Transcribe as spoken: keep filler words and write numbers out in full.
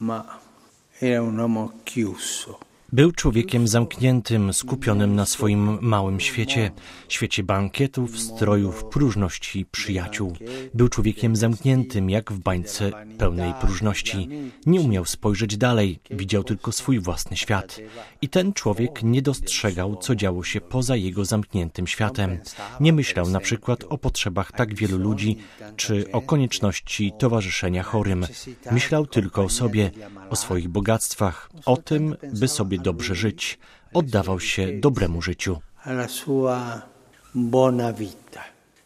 ma era un uomo chiuso. Był człowiekiem zamkniętym, skupionym na swoim małym świecie, świecie bankietów, strojów, próżności i przyjaciół. Był człowiekiem zamkniętym, jak w bańce pełnej próżności. Nie umiał spojrzeć dalej, widział tylko swój własny świat. I ten człowiek nie dostrzegał, co działo się poza jego zamkniętym światem. Nie myślał na przykład o potrzebach tak wielu ludzi, czy o konieczności towarzyszenia chorym. Myślał tylko o sobie, o swoich bogactwach, o tym, by sobie dobrze żyć. Oddawał się dobremu życiu. Alla sua buona vita.